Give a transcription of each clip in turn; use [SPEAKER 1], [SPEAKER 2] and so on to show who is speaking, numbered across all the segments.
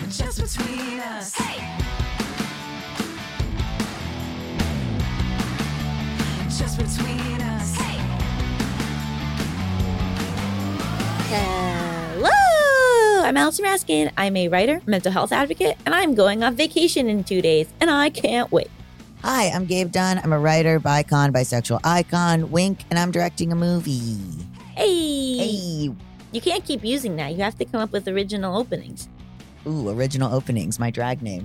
[SPEAKER 1] Just between us. Hey. Just between us. Hey.
[SPEAKER 2] Hello! I'm Allison Raskin. I'm a writer, mental health advocate, and I'm going on vacation in 2 days, and I can't wait.
[SPEAKER 3] Hi, I'm Gabe Dunn. I'm a writer, bisexual icon, wink, and I'm directing a movie.
[SPEAKER 2] Hey! You can't keep using that. You have to come up with original openings.
[SPEAKER 3] Ooh, original openings, my drag name.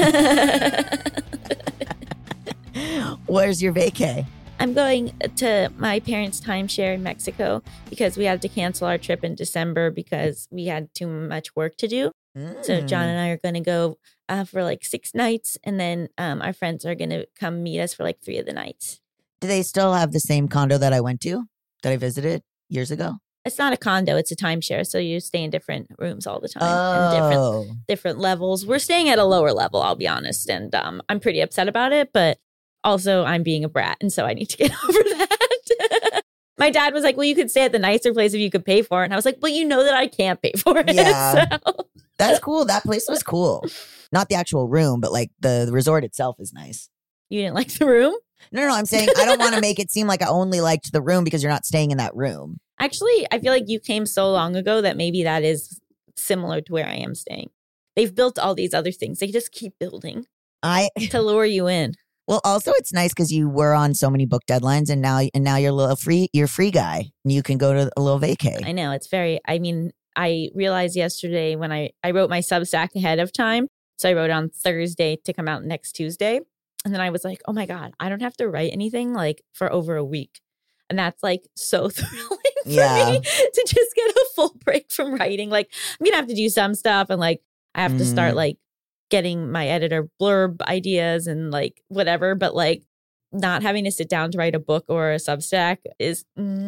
[SPEAKER 3] Where's your vacay?
[SPEAKER 2] I'm going to my parents' timeshare in Mexico because we had to cancel our trip in December because we had too much work to do. So John and I are going to go for like 6 nights, and then our friends are going to come meet us for like 3 of the nights.
[SPEAKER 3] Do they still have the same condo that I went to, that I visited years ago?
[SPEAKER 2] It's not a condo, it's a timeshare. So you stay in different rooms all the time and different levels. We're staying at a lower level, I'll be honest. And I'm pretty upset about it, but also I'm being a brat. And so I need to get over that. My dad was like, well, you could stay at the nicer place if you could pay for it. And I was like, well, you know that I can't pay for it.
[SPEAKER 3] Yeah.
[SPEAKER 2] So.
[SPEAKER 3] That's cool. That place was cool. Not the actual room, but like the resort itself is nice.
[SPEAKER 2] You didn't like the room?
[SPEAKER 3] No, I'm saying I don't want to make it seem like I only liked the room because you're not staying in that room.
[SPEAKER 2] Actually, I feel like you came so long ago that maybe that is similar to where I am staying. They've built all these other things. They just keep building to lure you in.
[SPEAKER 3] Well, also it's nice because you were on so many book deadlines, and now you're a little free. You're a free guy, and you can go to a little vacay.
[SPEAKER 2] I know, it's very. I mean, I realized yesterday when I wrote my Substack ahead of time, so I wrote on Thursday to come out next Tuesday, and then I was like, oh my god, I don't have to write anything like for over a week, and that's like so thrilling for me to just get a full break from writing. Like I'm gonna have to do some stuff, and like I have to start like getting my editor blurb ideas and like whatever, but like not having to sit down to write a book or a Substack is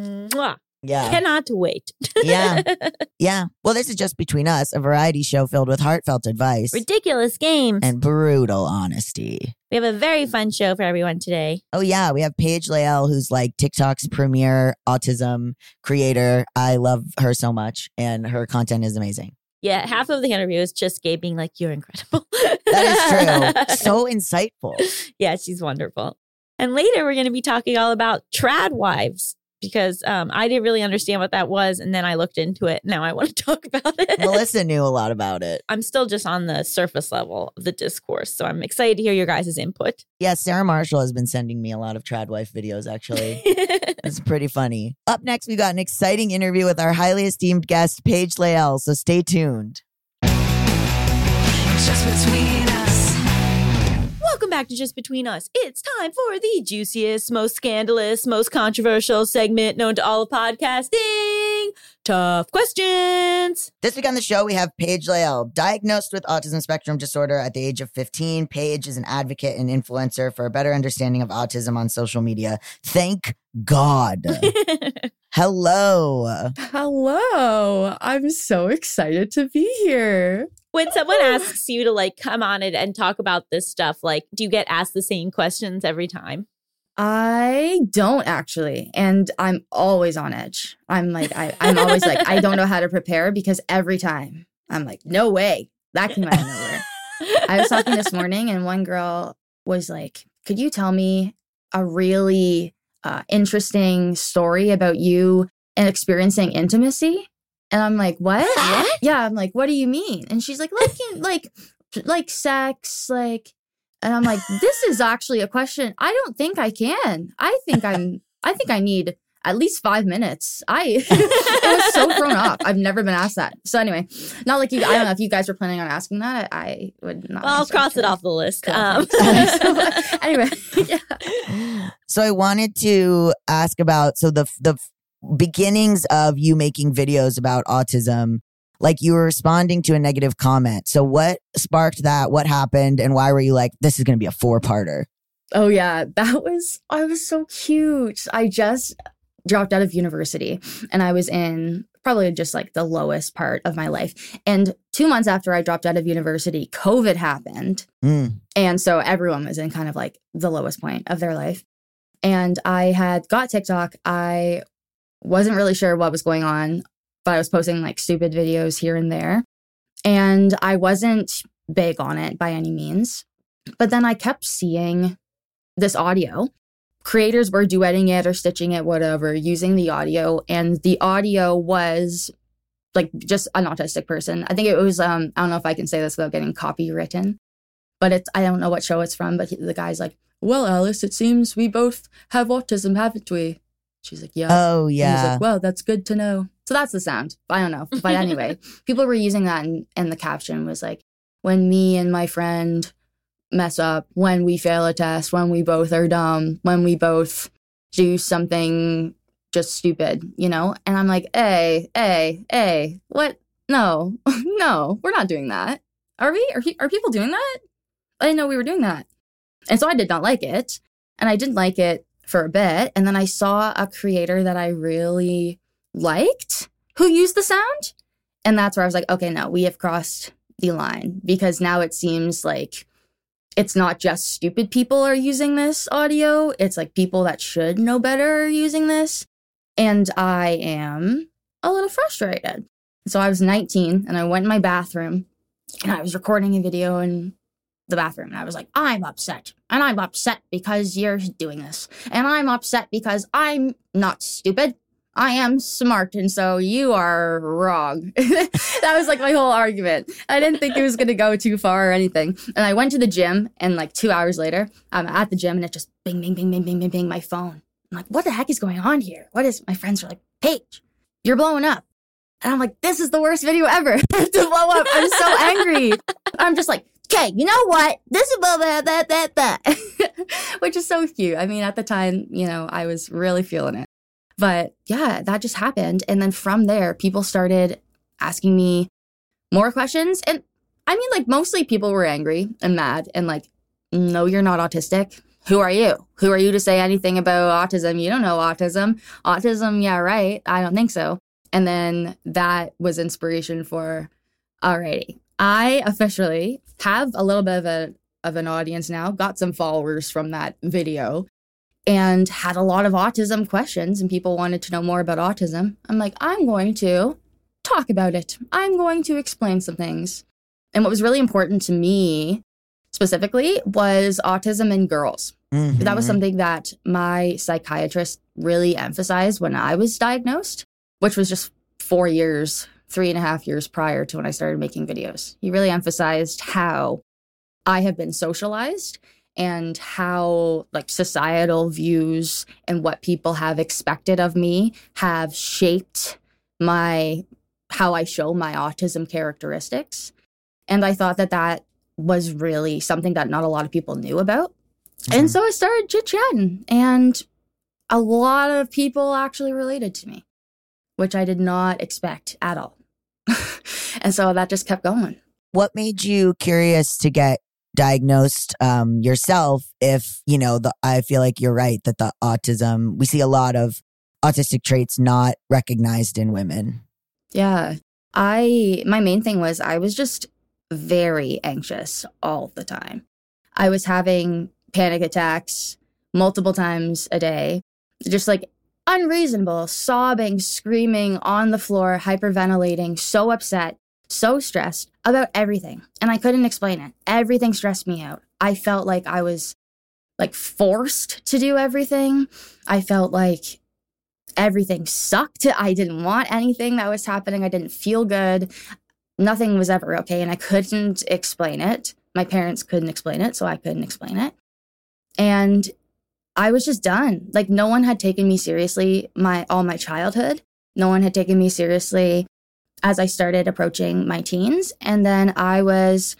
[SPEAKER 2] cannot wait. Yeah. Well, this is Just Between Us, a variety show filled with heartfelt advice, ridiculous games,
[SPEAKER 3] and brutal honesty.
[SPEAKER 2] We have a very fun show for everyone today.
[SPEAKER 3] Oh yeah, we have Paige Lael, who's like TikTok's premier autism creator. I love her so much, and her content is amazing.
[SPEAKER 2] Yeah, half of the interview is just Gabe being like, you're incredible.
[SPEAKER 3] That is true. So insightful.
[SPEAKER 2] Yeah, she's wonderful. And later we're going to be talking all about trad wives because I didn't really understand what that was. And then I looked into it. Now I want to talk about it.
[SPEAKER 3] Melissa knew a lot about it.
[SPEAKER 2] I'm still just on the surface level of the discourse. So I'm excited to hear your guys' input.
[SPEAKER 3] Yeah, Sarah Marshall has been sending me a lot of trad wife videos, actually. It's pretty funny. Up next, we got an exciting interview with our highly esteemed guest, Paige Lael. So stay tuned.
[SPEAKER 1] Just between us.
[SPEAKER 2] Welcome back to Just Between Us. It's time for the juiciest, most scandalous, most controversial segment known to all of podcasting. Tough questions.
[SPEAKER 3] This week on the show, we have Paige Lael, diagnosed with autism spectrum disorder at the age of 15. Paige is an advocate and influencer for a better understanding of autism on social media. Thank God. Hello.
[SPEAKER 4] Hello. I'm so excited to be here.
[SPEAKER 2] When someone asks you to like come on it and talk about this stuff, like, do you get asked the same questions every time?
[SPEAKER 4] I don't actually. And I'm always on edge. I'm always like, I don't know how to prepare because every time I'm like, no way. That came out of nowhere. I was talking this morning and one girl was like, could you tell me a really interesting story about you and experiencing intimacy? And I'm like, what? Yeah, I'm like, what do you mean? And she's like like sex, like, and I'm like, this is actually a question I don't think I can. I think I need at least 5 minutes. It was so thrown off. I've never been asked that. So anyway, not like you. I don't know if you guys were planning on asking that. I would not.
[SPEAKER 2] Well, I'll cross it off the list.
[SPEAKER 4] Cool. So, anyway, yeah.
[SPEAKER 3] So I wanted to ask about the beginnings of you making videos about autism. Like you were responding to a negative comment. So what sparked that? What happened? And why were you like, this is going to be a 4-parter?
[SPEAKER 4] Oh yeah, I was so cute. I just dropped out of university and I was in probably just like the lowest part of my life. And 2 months after I dropped out of university, COVID happened. And so everyone was in kind of like the lowest point of their life. And I had got TikTok. I wasn't really sure what was going on, but I was posting like stupid videos here and there. And I wasn't big on it by any means. But then I kept seeing this audio. Creators were duetting it or stitching it, whatever, using the audio. And the audio was like just an autistic person. I think it was, I don't know if I can say this without getting copywritten, but I don't know what show it's from, but the guy's like, well, Alice, it seems we both have autism, haven't we? She's like, yeah.
[SPEAKER 3] Oh,
[SPEAKER 4] And he's
[SPEAKER 3] yeah.
[SPEAKER 4] like, well, that's good to know. So that's the sound. I don't know. But anyway, people were using that and the caption was like, when me and my friend mess up, when we fail a test, when we both are dumb, when we both do something just stupid, you know? And I'm like, hey, what? No, no, we're not doing that. Are we? Are people doing that? I didn't know we were doing that. And so I did not like it. And I didn't like it for a bit. And then I saw a creator that I really liked who used the sound. And that's where I was like, okay, no, we have crossed the line, because now it seems like it's not just stupid people are using this audio. It's like people that should know better are using this. And I am a little frustrated. So I was 19 and I went in my bathroom and I was recording a video in the bathroom. And I was like, I'm upset. And I'm upset because you're doing this. And I'm upset because I'm not stupid. I am smart. And so you are wrong. That was like my whole argument. I didn't think it was going to go too far or anything. And I went to the gym and like 2 hours later, I'm at the gym and it just bing, bing, bing, bing, bing, bing, bing, my phone. I'm like, what the heck is going on here? My friends are like, Paige, you're blowing up. And I'm like, this is the worst video ever to blow up. I'm so angry. I'm just like, okay, you know what? This is blah, blah, blah, blah, blah. Which is so cute. I mean, at the time, you know, I was really feeling it. But yeah, that just happened. And then from there, people started asking me more questions. And I mean, like, mostly people were angry and mad and like, no, you're not autistic. Who are you? Who are you to say anything about autism? You don't know autism. Autism, yeah, right. I don't think so. And then that was inspiration for, alrighty, I officially have a little bit of an audience now, got some followers from that video, and had a lot of autism questions, and people wanted to know more about autism. I'm like, I'm going to talk about it. I'm going to explain some things. And what was really important to me specifically was autism in girls.
[SPEAKER 3] Mhm.
[SPEAKER 4] That was something that my psychiatrist really emphasized when I was diagnosed, which was just 3.5 years prior to when I started making videos. He really emphasized how I have been socialized and how like societal views and what people have expected of me have shaped how I show my autism characteristics. And I thought that was really something that not a lot of people knew about. And so I started chit-chatting, and a lot of people actually related to me, which I did not expect at all. And so that just kept going.
[SPEAKER 3] What made you curious to get diagnosed yourself? If, you know, I feel like you're right that the autism, we see a lot of autistic traits not recognized in women.
[SPEAKER 4] Yeah. My main thing was I was just very anxious all the time. I was having panic attacks multiple times a day, just like unreasonable, sobbing, screaming on the floor, hyperventilating, so upset, so stressed about everything. And I couldn't explain it. Everything stressed me out. I felt like I was like forced to do everything. I felt like everything sucked. I didn't want anything that was happening. I didn't feel good. Nothing was ever okay. And I couldn't explain it. My parents couldn't explain it, so I couldn't explain it. And I was just done. Like, no one had taken me seriously all my childhood. No one had taken me seriously as I started approaching my teens. And then I was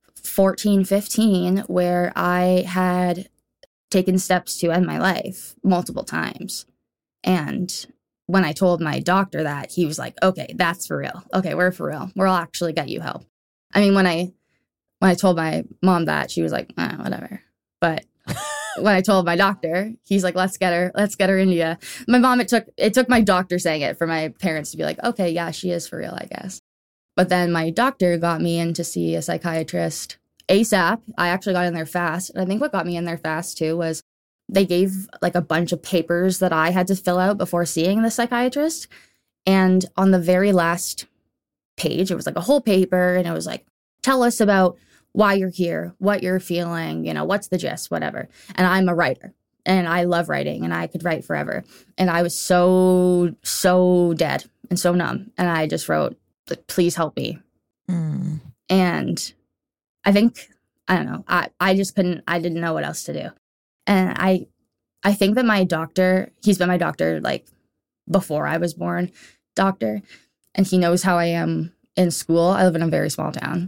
[SPEAKER 4] 14, 15, where I had taken steps to end my life multiple times. And when I told my doctor that, he was like, okay, that's for real. Okay, we're for real. We'll actually get you help. I mean, when I told my mom that, she was like, whatever. But when I told my doctor, he's like, let's get her into you. My mom, it took my doctor saying it for my parents to be like, okay, yeah, she is for real, I guess. But then my doctor got me in to see a psychiatrist ASAP. I actually got in there fast. And I think what got me in there fast too was they gave like a bunch of papers that I had to fill out before seeing the psychiatrist. And on the very last page. It was like a whole paper, and it was like, tell us about why you're here, what you're feeling, what's the gist, whatever. And I'm a writer, and I love writing, and I could write forever. And I was so dead and so numb. And I just wrote, please help me. And I think, I don't know, I just couldn't, I didn't know what else to do. And I think that my doctor, he's been my doctor like before I was born, doctor, and he knows how I am in school. I live in a very small town.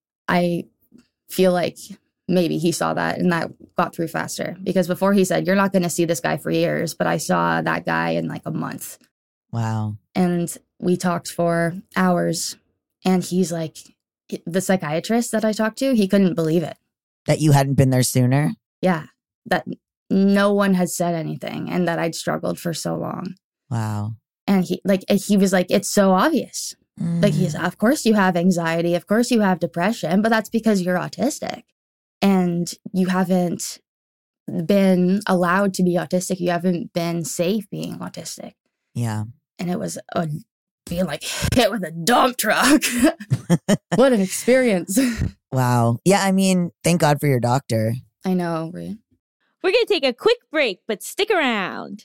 [SPEAKER 4] I feel like maybe he saw that and that got through faster, because before he said, you're not going to see this guy for years, but I saw that guy in like a month.
[SPEAKER 3] Wow.
[SPEAKER 4] And we talked for hours, and he's like, the psychiatrist that I talked to, he couldn't believe it.
[SPEAKER 3] That you hadn't been there sooner?
[SPEAKER 4] Yeah. That no one had said anything, and that I'd struggled for so long.
[SPEAKER 3] Wow.
[SPEAKER 4] And he was like, it's so obvious. Like, he's, of course you have anxiety. Of course you have depression, but that's because you're autistic and you haven't been allowed to be autistic. You haven't been safe being autistic.
[SPEAKER 3] Yeah.
[SPEAKER 4] And it was being like hit with a dump truck. What an experience.
[SPEAKER 3] Wow. Yeah. I mean, thank God for your doctor.
[SPEAKER 4] I know. Right?
[SPEAKER 2] We're going to take a quick break, but stick around.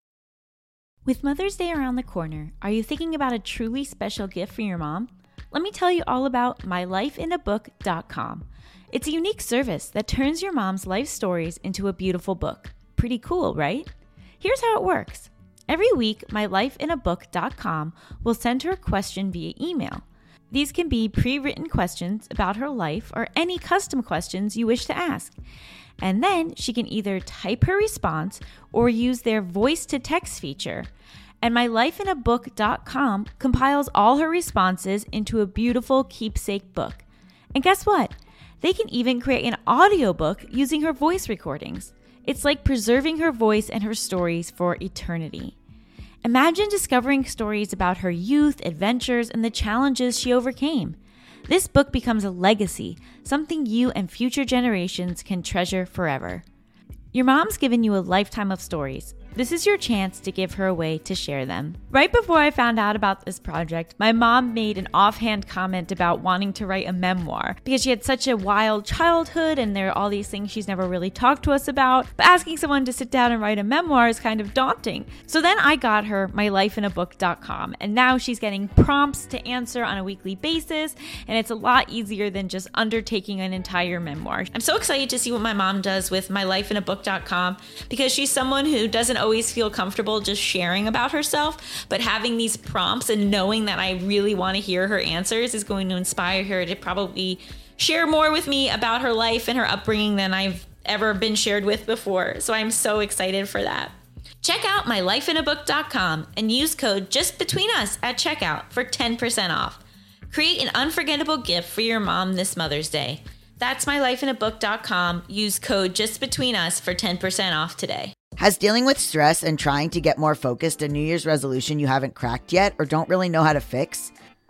[SPEAKER 2] With Mother's Day around the corner, are you thinking about a truly special gift for your mom? Let me tell you all about mylifeinabook.com. It's a unique service that turns your mom's life stories into a beautiful book. Pretty cool, right? Here's how it works. Every week, mylifeinabook.com will send her a question via email. These can be pre-written questions about her life or any custom questions you wish to ask. And then she can either type her response or use their voice-to-text feature. And mylifeinabook.com compiles all her responses into a beautiful keepsake book. And guess what? They can even create an audiobook using her voice recordings. It's like preserving her voice and her stories for eternity. Imagine discovering stories about her youth, adventures, and the challenges she overcame. This book becomes a legacy, something you and future generations can treasure forever. Your mom's given you a lifetime of stories. This is your chance to give her a way to share them. Right before I found out about this project, my mom made an offhand comment about wanting to write a memoir because she had such a wild childhood and there are all these things she's never really talked to us about. But asking someone to sit down and write a memoir is kind of daunting. So then I got her mylifeinabook.com, and now she's getting prompts to answer on a weekly basis, and it's a lot easier than just undertaking an entire memoir. I'm so excited to see what my mom does with mylifeinabook.com because she's someone who doesn't always feel comfortable just sharing about herself, but having these prompts and knowing that I really want to hear her answers is going to inspire her to probably share more with me about her life and her upbringing than I've ever been shared with before. So I'm so excited for that. Check out mylifeinabook.com and use code JustBetweenUs at checkout for 10% off. Create an unforgettable gift for your mom this Mother's Day. That's mylifeinabook.com. Use code JustBetweenUs for 10% off today.
[SPEAKER 3] Has dealing with stress and trying to get more focused a New Year's resolution you haven't cracked yet or don't really know how to fix?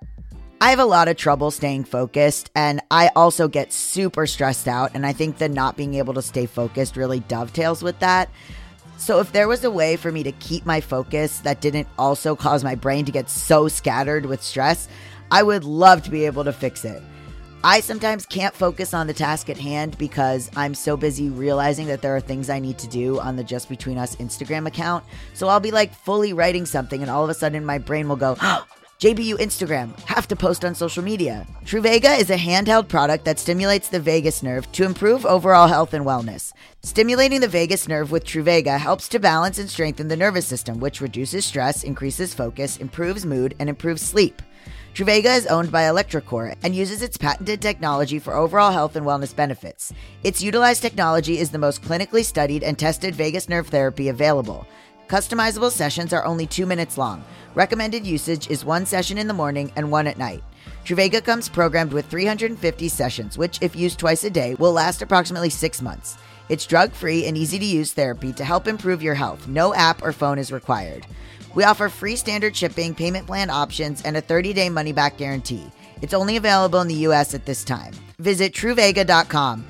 [SPEAKER 3] I have a lot of trouble staying focused, and I also get super stressed out, and I think that not being able to stay focused really dovetails with that. So if there was a way for me to keep my focus that didn't also cause my brain to get so scattered with stress, I would love to be able to fix it. I sometimes can't focus on the task at hand because I'm so busy realizing that there are things I need to do on the Just Between Us Instagram account. So I'll be like fully writing something and all of a sudden my brain will go, JBU Instagram, have to post on social media. Truvaga is a handheld product that stimulates the vagus nerve to improve overall health and wellness. Stimulating the vagus nerve with Truvaga helps to balance and strengthen the nervous system, which reduces stress, increases focus, improves mood, and improves sleep. Truvaga is owned by electroCore and uses its patented technology for overall health and wellness benefits. Its utilized technology is the most clinically studied and tested vagus nerve therapy available. Customizable sessions are only 2 minutes long. Recommended usage is 1 session in the morning and 1 at night. Truvaga comes programmed with 350 sessions, which, if used twice a day, will last approximately 6 months. It's drug-free and easy-to-use therapy to help improve your health. No app or phone is required. We offer free standard shipping, payment plan options, and a 30-day money-back guarantee. It's only available in the U.S. at this time. Visit Truvaga.com,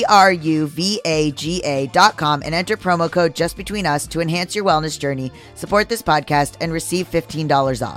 [SPEAKER 3] Truvaga.com, and enter promo code JustBetweenUs to enhance your wellness journey, support this podcast, and receive $15 off.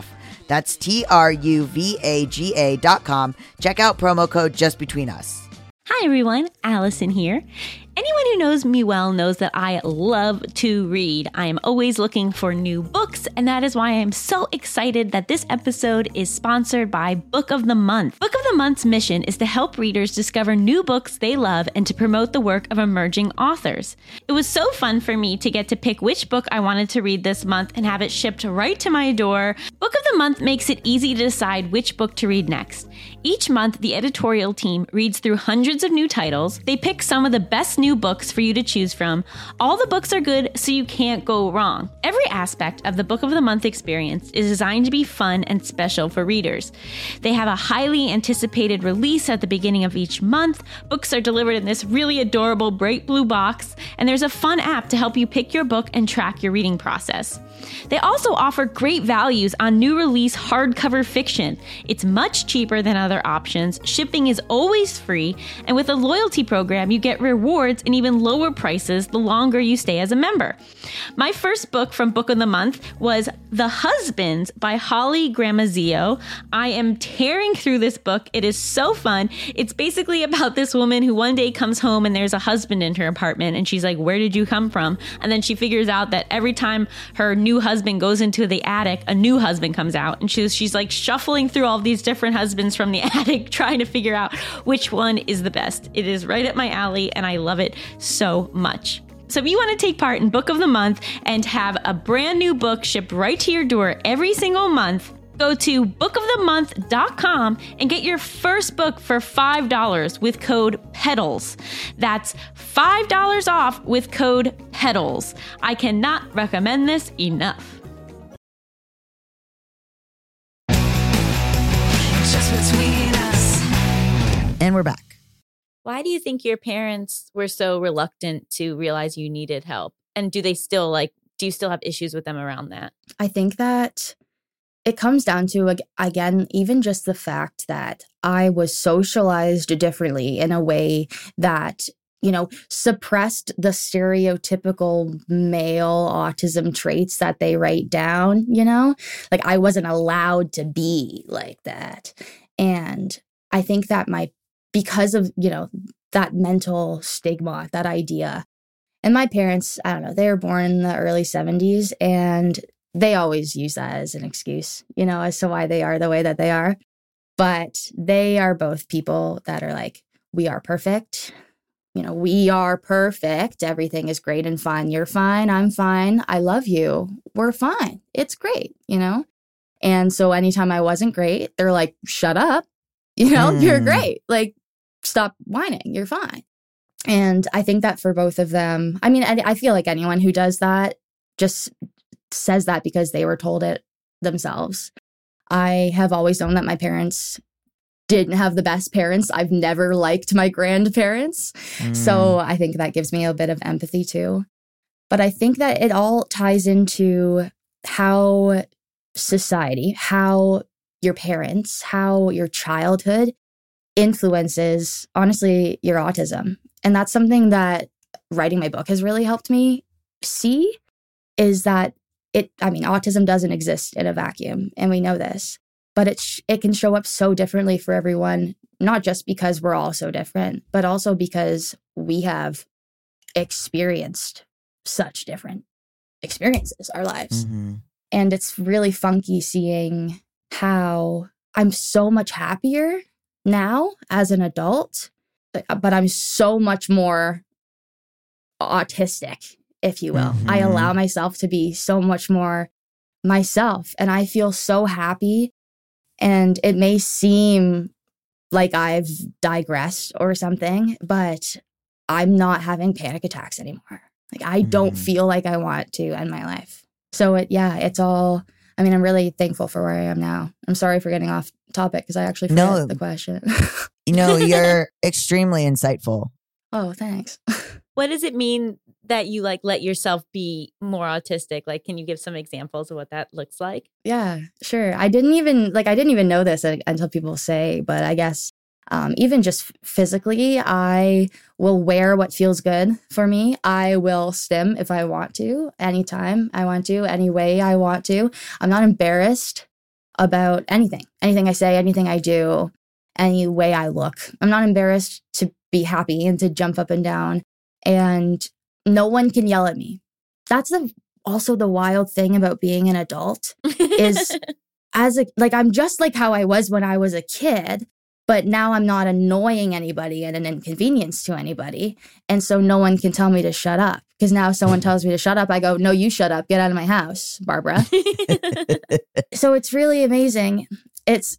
[SPEAKER 3] That's TRUVAGA.com. Check out promo code JustBetweenUs.
[SPEAKER 2] Hi everyone, Allison here. Anyone who knows me well knows that I love to read. I am always looking for new books, and that is why I am so excited that this episode is sponsored by Book of the Month. Book of the Month's mission is to help readers discover new books they love and to promote the work of emerging authors. It was so fun for me to get to pick which book I wanted to read this month and have it shipped right to my door. Book of the Month makes it easy to decide which book to read next. Each month, the editorial team reads through hundreds of new titles. They pick some of the best new books for you to choose from. All the books are good, so you can't go wrong. Every aspect of the Book of the Month experience is designed to be fun and special for readers. They have a highly anticipated release at the beginning of each month. Books are delivered in this really adorable bright blue box, and there's a fun app to help you pick your book and track your reading process. They also offer great values on new release hardcover fiction. It's much cheaper than other options, shipping is always free, and with a loyalty program, you get rewards and even lower prices the longer you stay as a member. My first book from Book of the Month was The Husbands by Holly Gramazio. I am tearing through this book. It is so fun. It's basically about this woman who one day comes home and there's a husband in her apartment, and she's like, "Where did you come from?" And then she figures out that every time her new husband goes into the attic, a new husband comes out, and she's like shuffling through all these different husbands from the attic, trying to figure out which one is the best. It is right up my alley, and I love it so much. So if you want to take part in Book of the Month and have a brand new book shipped right to your door every single month, go to bookofthemonth.com and get your first book for $5 with code PEDALS. That's $5 off with code PEDALS. I cannot recommend this enough.
[SPEAKER 1] Just between us.
[SPEAKER 3] And we're back.
[SPEAKER 2] Why do you think your parents were so reluctant to realize you needed help? And do you still have issues with them around that?
[SPEAKER 4] I think that it comes down to, again, even just the fact that I was socialized differently in a way that, suppressed the stereotypical male autism traits that they write down, Like I wasn't allowed to be like that. And I think that because of, that mental stigma, that idea. And my parents, I don't know, they were born in the early 70s, and they always use that as an excuse, as to why they are the way that they are. But they are both people that are like, we are perfect. We are perfect. Everything is great and fine. You're fine. I'm fine. I love you. We're fine. It's great, And so anytime I wasn't great, they're like, shut up. You're great. Like, stop whining. You're fine. And I think that for both of them, I feel like anyone who does that just says that because they were told it themselves. I have always known that my parents didn't have the best parents. I've never liked my grandparents. So I think that gives me a bit of empathy too. But I think that it all ties into how society, how your parents, how your childhood influences, honestly, your autism. And that's something that writing my book has really helped me see, is that autism doesn't exist in a vacuum, and we know this, but it can show up so differently for everyone, not just because we're all so different, but also because we have experienced such different experiences, our lives.
[SPEAKER 3] Mm-hmm.
[SPEAKER 4] And it's really funky seeing how I'm so much happier now as an adult, but I'm so much more autistic, if you will.
[SPEAKER 3] Mm-hmm.
[SPEAKER 4] I allow myself to be so much more myself, and I feel so happy. And it may seem like I've digressed or something, but I'm not having panic attacks anymore. Like I don't feel like I want to end my life. So it's all, I'm really thankful for where I am now. I'm sorry for getting off topic because I actually forgot the question.
[SPEAKER 3] You're extremely insightful.
[SPEAKER 4] Oh, thanks.
[SPEAKER 2] What does it mean that you let yourself be more autistic? Like, can you give some examples of what that looks like?
[SPEAKER 4] Yeah, sure. I didn't even know this until people say, but I guess even just physically, I will wear what feels good for me. I will stim if I want to, anytime I want to, any way I want to. I'm not embarrassed about anything I say, anything I do, any way I look. I'm not embarrassed to be happy and to jump up and down, and no one can yell at me. That's also the wild thing about being an adult is I'm just like how I was when I was a kid, but now I'm not annoying anybody and an inconvenience to anybody. And so no one can tell me to shut up, because now if someone tells me to shut up, I go, no, you shut up. Get out of my house, Barbara. So it's really amazing. It's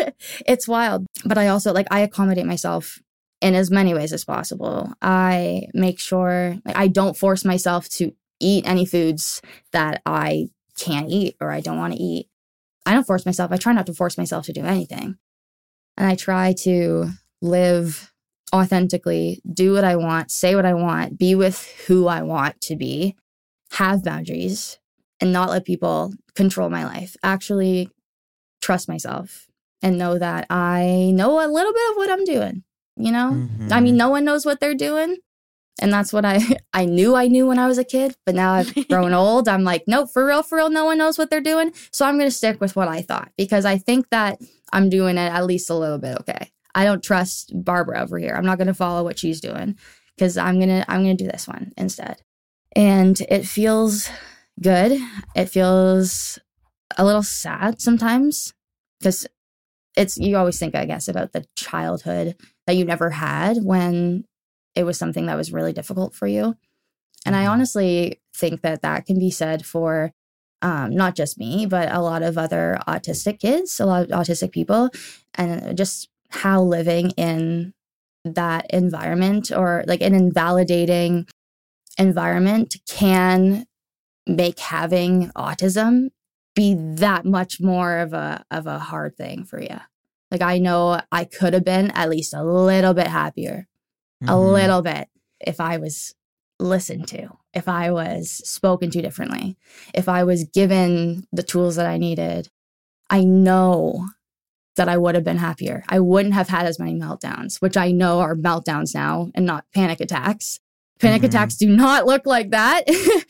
[SPEAKER 4] it's wild. But I also I accommodate myself in as many ways as possible. I make sure I don't force myself to eat any foods that I can't eat or I don't want to eat. I don't force myself. I try not to force myself to do anything. And I try to live authentically, do what I want, say what I want, be with who I want to be, have boundaries, and not let people control my life. Actually trust myself and know that I know a little bit of what I'm doing, you know?
[SPEAKER 3] Mhm.
[SPEAKER 4] I mean, no one knows what they're doing. And that's what I knew when I was a kid, but now I've grown old. I'm like, no, for real, no one knows what they're doing. So I'm going to stick with what I thought, because I think that I'm doing it at least a little bit okay. I don't trust Barbara over here. I'm not going to follow what she's doing, because I'm going to do this one instead. And it feels good. It feels a little sad sometimes, because you always think, I guess, about the childhood that you never had when it was something that was really difficult for you. And I honestly think that can be said for not just me, but a lot of other autistic kids, a lot of autistic people, and just how living in that environment, or an invalidating environment, can make having autism be that much more of a hard thing for you. I know I could have been at least a little bit happier. A little bit, if I was listened to, if I was spoken to differently, if I was given the tools that I needed. I know that I would have been happier. I wouldn't have had as many meltdowns, which I know are meltdowns now and not panic attacks. Panic attacks do not look like that.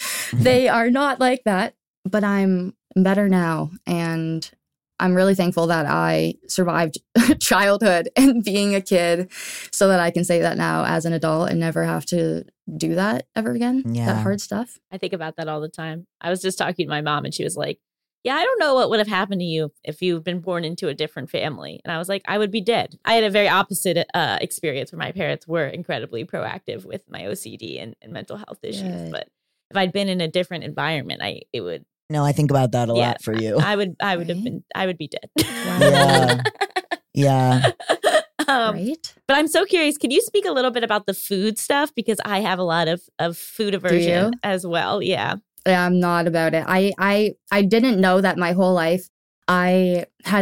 [SPEAKER 4] They are not like that. But I'm better now, and I'm really thankful that I survived childhood and being a kid, so that I can say that now as an adult and never have to do that ever again.
[SPEAKER 3] Yeah.
[SPEAKER 4] That hard stuff.
[SPEAKER 2] I think about that all the time. I was just talking to my mom and she was like, yeah, I don't know what would have happened to you if you've been born into a different family. And I was like, I would be dead. I had a very opposite experience where my parents were incredibly proactive with my OCD and mental health issues.
[SPEAKER 4] Good.
[SPEAKER 2] But if I'd been in a different environment, it would.
[SPEAKER 3] No, I think about that a
[SPEAKER 2] Yeah,
[SPEAKER 3] lot for you.
[SPEAKER 2] I would have
[SPEAKER 4] Right?
[SPEAKER 2] been. I would be dead.
[SPEAKER 3] Yeah. Yeah.
[SPEAKER 4] Right?
[SPEAKER 2] But I'm so curious. Can you speak a little bit about the food stuff? Because I have a lot of food aversion as well. Yeah.
[SPEAKER 4] Yeah, I'm not about it. I didn't know that my whole life. I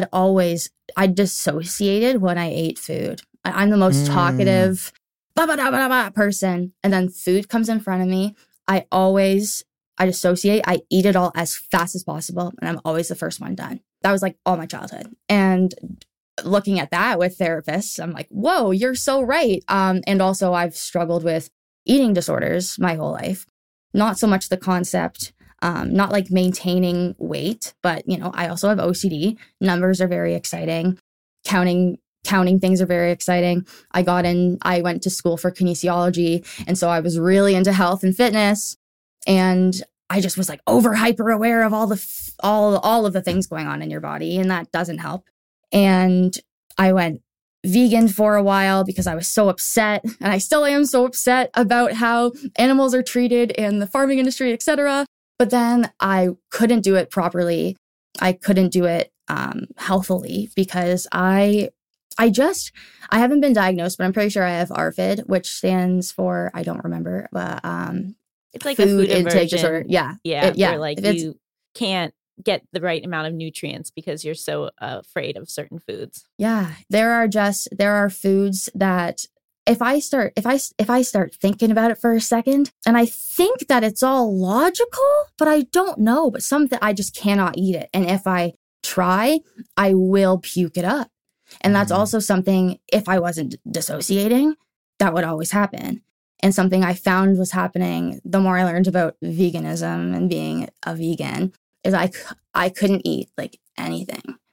[SPEAKER 4] dissociated when I ate food. I'm the most talkative person. And then food comes in front of me. I dissociate. I eat it all as fast as possible. And I'm always the first one done. That was all my childhood. And looking at that with therapists, I'm like, whoa, you're so right. And also I've struggled with eating disorders my whole life. Not so much the concept, not maintaining weight, but I also have OCD. Numbers are very exciting. Counting things are very exciting. I went to school for kinesiology. And so I was really into health and fitness. And I just was over hyper aware of all of the things going on in your body. And that doesn't help. And I went vegan for a while because I was so upset, and I still am so upset about how animals are treated in the farming industry, etc. But then I couldn't do it properly. I couldn't do it healthily because I haven't been diagnosed, but I'm pretty sure I have ARFID, which stands for, I don't remember, but
[SPEAKER 2] it's like a food
[SPEAKER 4] intake
[SPEAKER 2] aversion.
[SPEAKER 4] disorder. Yeah.
[SPEAKER 2] Yeah. Where you can't get the right amount of nutrients because you're so afraid of certain foods.
[SPEAKER 4] Yeah. There are foods that if I start thinking about it for a second, and I think that it's all logical, but I don't know, but something I just cannot eat it. And if I try, I will puke it up. And that's also something, if I wasn't dissociating, that would always happen. And something I found was happening the more I learned about veganism and being a vegan is I couldn't eat anything.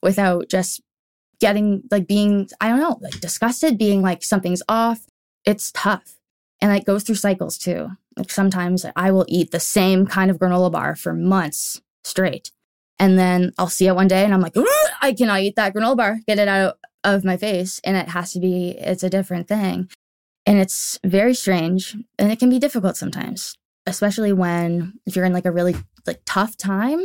[SPEAKER 4] without just getting like being, I don't know, like disgusted, being like something's off. It's tough. And it goes through cycles too. Like sometimes I will eat the same kind of granola bar for months straight. And then I'll see it one day and I'm like, I cannot eat that granola bar, get it out of my face. And it has to be, it's a different thing. And it's very strange and it can be difficult sometimes, especially if you're in like a really like tough time.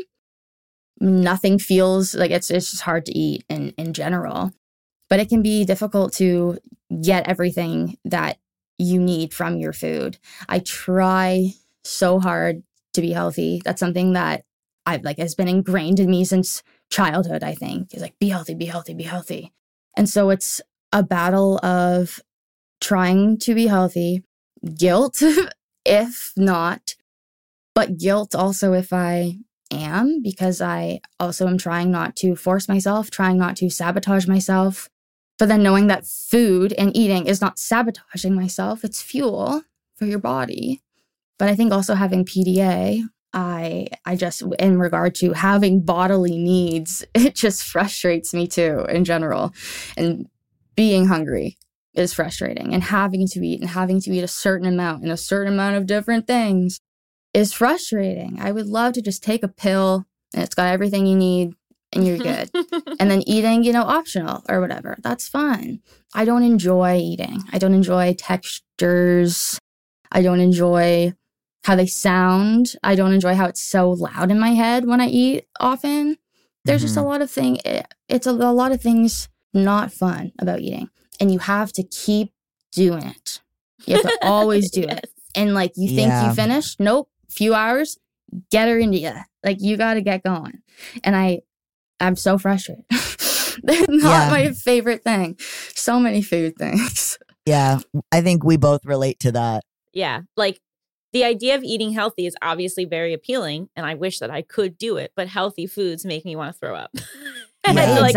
[SPEAKER 4] Nothing feels like it's just hard to eat in general, but it can be difficult to get everything that you need from your food. I try so hard to be healthy. That's something that I've like has been ingrained in me since childhood, I think. Is like be healthy, be healthy, be healthy. And so it's a battle of trying to be healthy, guilt if not, but guilt also if I am, because I also am trying not to force myself, trying not to sabotage myself. But then knowing that food and eating is not sabotaging myself, it's fuel for your body. But I think also having PDA, I just, in regard to having bodily needs, it just frustrates me too in general. And being hungry is frustrating, and having to eat a certain amount and a certain amount of different things is frustrating. I would love to just take a pill and it's got everything you need and you're good. And then eating, optional or whatever. That's fine. I don't enjoy eating. I don't enjoy textures. I don't enjoy how they sound. I don't enjoy how it's so loud in my head when I eat often. There's just a lot of things. It's a lot of things not fun about eating. And you have to keep doing it. You have to always do it. And like you think you finished? Nope. Few hours, get her into you. Like you got to get going. And I'm so frustrated. They're not my favorite thing. So many food things.
[SPEAKER 3] Yeah. I think we both relate to that.
[SPEAKER 2] Yeah. Like the idea of eating healthy is obviously very appealing. And I wish that I could do it. But healthy foods make me want to throw up. And I feel like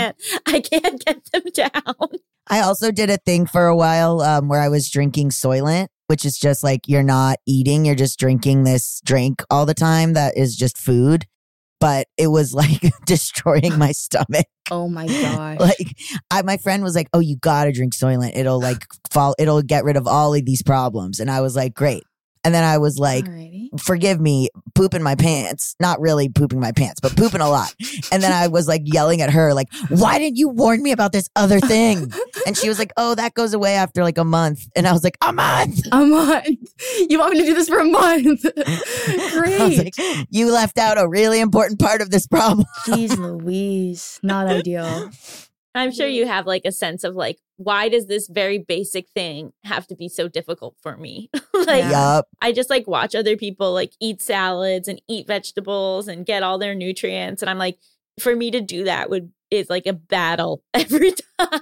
[SPEAKER 2] I can't get them down.
[SPEAKER 3] I also did a thing for a while where I was drinking Soylent, which is just like you're not eating, you're just drinking this drink all the time that is just food. But it was like destroying my stomach.
[SPEAKER 4] Oh my gosh.
[SPEAKER 3] Like my friend was like, oh, you got to drink Soylent. It'll get rid of all of these problems. And I was like, great. And then I was like, forgive me, pooping my pants. Not really pooping my pants, but pooping a lot. And then I was like yelling at her, like, why didn't you warn me about this other thing? And she was like, oh, that goes away after like a month. And I was like, a month?
[SPEAKER 4] A month? You want me to do this for a month? Great.
[SPEAKER 3] I was like, you left out a really important part of this problem.
[SPEAKER 4] Jeez Louise. Not ideal.
[SPEAKER 2] I'm sure you have like a sense of like, why does this very basic thing have to be so difficult for me? I just like watch other people like eat salads and eat vegetables and get all their nutrients. And I'm like, for me to do that is like a battle every time.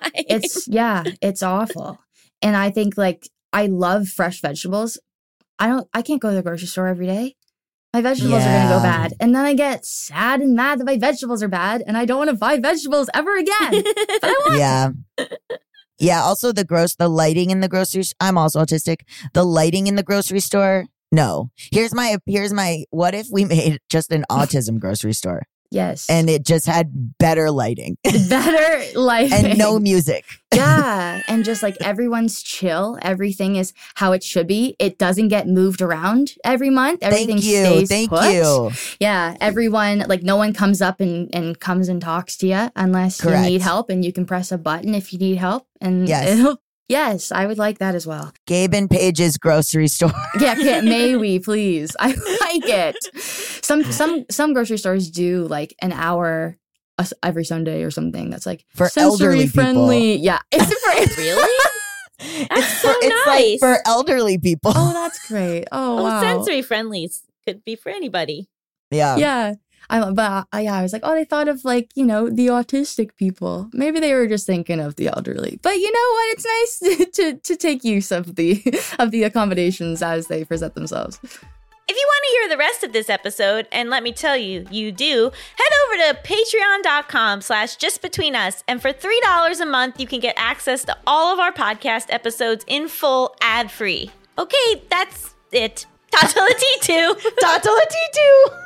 [SPEAKER 4] It's awful. And I think like, I love fresh vegetables. I can't go to the grocery store every day. My vegetables are going to go bad. And then I get sad and mad that my vegetables are bad and I don't want to buy vegetables ever again. But I want
[SPEAKER 3] Yeah. Also the lighting in the grocery store. I'm also autistic. The lighting in the grocery store. No. Here's my, what if we made just an autism grocery store?
[SPEAKER 4] Yes.
[SPEAKER 3] And it just had better lighting.
[SPEAKER 4] Better lighting.
[SPEAKER 3] And no music.
[SPEAKER 4] Yeah. And just like everyone's chill. Everything is how it should be. It doesn't get moved around every month. Everything stays put. Thank you. Yeah. Everyone, like no one comes up and comes and talks to you unless you need help, and you can press a button if you need help. And yes, I would like that as well.
[SPEAKER 3] Gabe and Paige's grocery store.
[SPEAKER 4] Yeah, may we please? I like it. Some grocery stores do like an hour every Sunday or something. That's like
[SPEAKER 3] for elderly
[SPEAKER 4] friendly.
[SPEAKER 3] People.
[SPEAKER 4] Yeah, it's for
[SPEAKER 2] really. It's nice.
[SPEAKER 3] Like for elderly people.
[SPEAKER 4] Oh, that's great. Oh, wow.
[SPEAKER 2] Sensory friendly could be for anybody.
[SPEAKER 3] Yeah.
[SPEAKER 4] Yeah. I was like, oh, they thought of like, the autistic people. Maybe they were just thinking of the elderly. But you know what? It's nice to take use of the accommodations as they present themselves.
[SPEAKER 2] If you want to hear the rest of this episode, and let me tell you, you do, head over to patreon.com/justbetweenus. And for $3 a month, you can get access to all of our podcast episodes in full ad-free. Okay, that's it. Ta-ta-la-T-2.
[SPEAKER 3] Ta-ta-la-T-2.